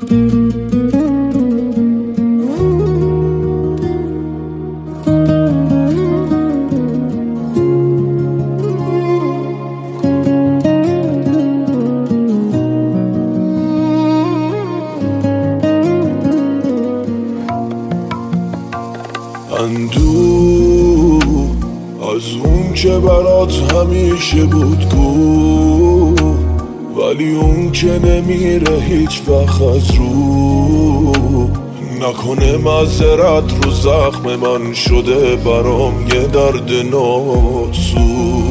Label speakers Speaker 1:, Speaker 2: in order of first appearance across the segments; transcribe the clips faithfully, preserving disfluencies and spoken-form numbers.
Speaker 1: اندوه از اون که برات همیشه بود گو، ولی اون که نمیره هیچ وقت از رو. نکنه معذرت رو زخم من شده برام یه درد ناسو.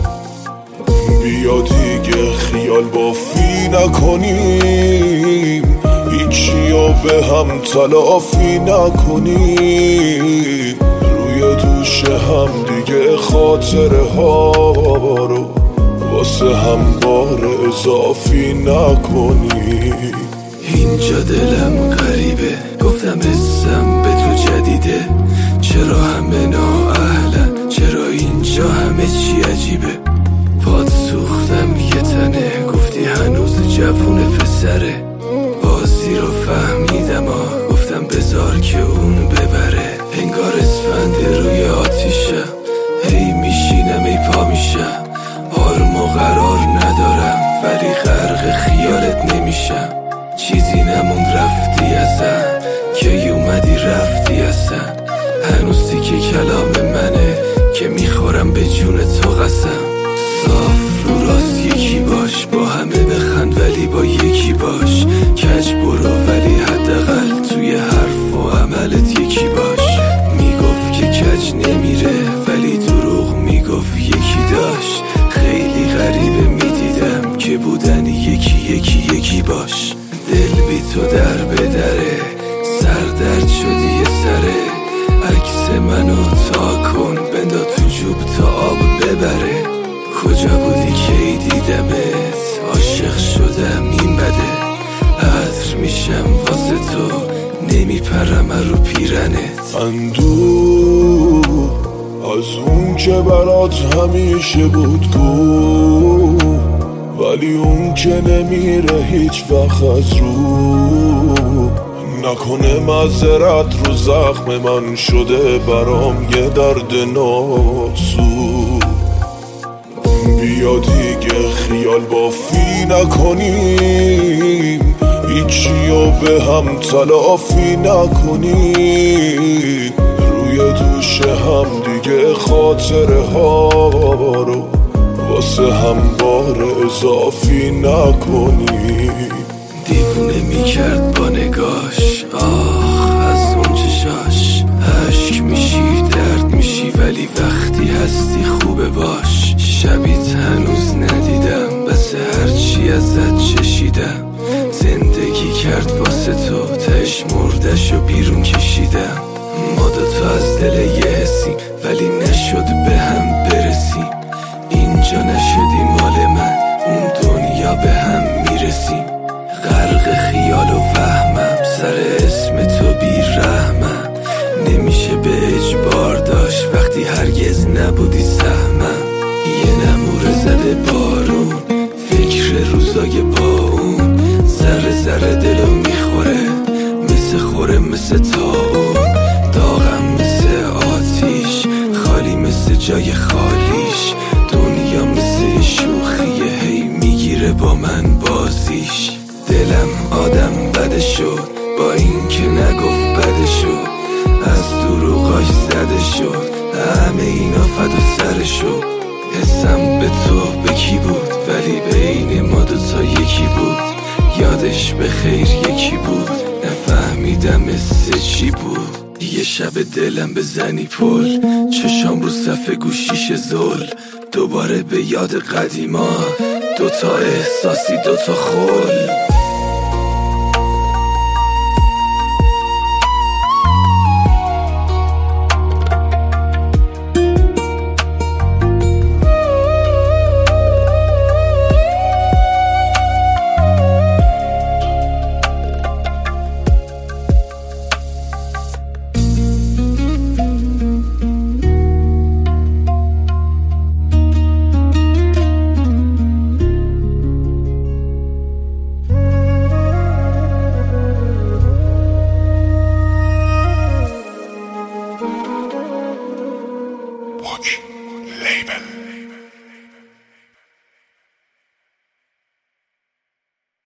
Speaker 1: بیا دیگه خیال بافی نکنیم، هیچیو به هم تلافی نکنیم. روی دوش هم دیگه خاطره ها رو واسه هم بار اضافی نکنیم.
Speaker 2: اینجا دلم غریبه، گفتم اسم به تو جدیده. چرا همه نااهلن، چرا اینجا همه چی عجیبه. پاد سوختم یه تنه، گفتی هنوز جوونه پسره. بازی رو فهمیدم آه، گفتم بذار که اون ببره. انگار اسفند روی آتیشه، هی میشینم ای پا میشم. آرم و قرار ندارم ولی غرق خیالت نمیشم. چیزی نموند رفتی ازم، که اومدی رفتی ازم. هنوز تیکه کلام منه که میخورم به جون تو قسم. صاف رو راست یکی باش، با همه بخند ولی با یکی باش. کج برو ولی حداقل توی حرف و عملت یکی باش. میگفت که کج نمیره ولی دروغ میگفت یکی داشت. خیلی غریبه میدیدم که بودن یکی یکی یکی باش. دل بی تو در بدره، سردرد شدی یه سره. عکس منو تا کن بندا تو جوب تا آب ببره. کجا بودی کی دیدمت، عاشق شدم این بده. عطر میشم واسه تو، نمیپرم رو پیرنت.
Speaker 1: اندوه از اون که برات همیشه بود گو، ولی اون که نمیره هیچ وقت از رو. نکنه معذرت رو زخم من شده برام یه درد ناسو. بیا دیگه خیال بافی نکنیم، هیچیو به هم تلافی نکنیم. روی دوش هم دیگه خاطره ها رو واسه هم بار اضافی نکنیم.
Speaker 2: دیوونه میکرد با نگاش، آخ از اون چشاش. عشق میشی درد میشی ولی وقتی هستی خوبه باش. شبیت هنوز ندیدم بس هرچی ازت چشیدم. زندگی کرد واسه تو، تش مردش و بیرون کشیدم. ما دوتا از دل یه حسیم ولی نشد به هم برسیم. اینجا نشدی مال من، اون دنیا به هم میرسیم. غرق خیال و وهمم، سر اسم تو بی رحمم. نمیشه به اجبار داشت وقتی هرگز نبودی سهمم. یه نموره زده بارون، فکر روزای با اون. ذره ذره دلو میخوره، مثل خوره مثل تاون. داغم مثل آتیش، خالی مثل جای خالیش. دنیا مثل شوخیه، هی میگیره با من بازیش. دلم آدم بده شد، با این که نگفت بده شد. از دروغاش زده شد، همه اینا فدا سر شد. حسم به تو به کی بود، ولی بین ما دوتا یکی بود. یادش به خیر یکی بود، نفهمیدم مثل چی بود. یه شب دلم بزنی پل، چشام رو صفحه گوشیش زل. دوباره به یاد قدیما، دوتا احساسی دوتا خل.
Speaker 1: Book Label.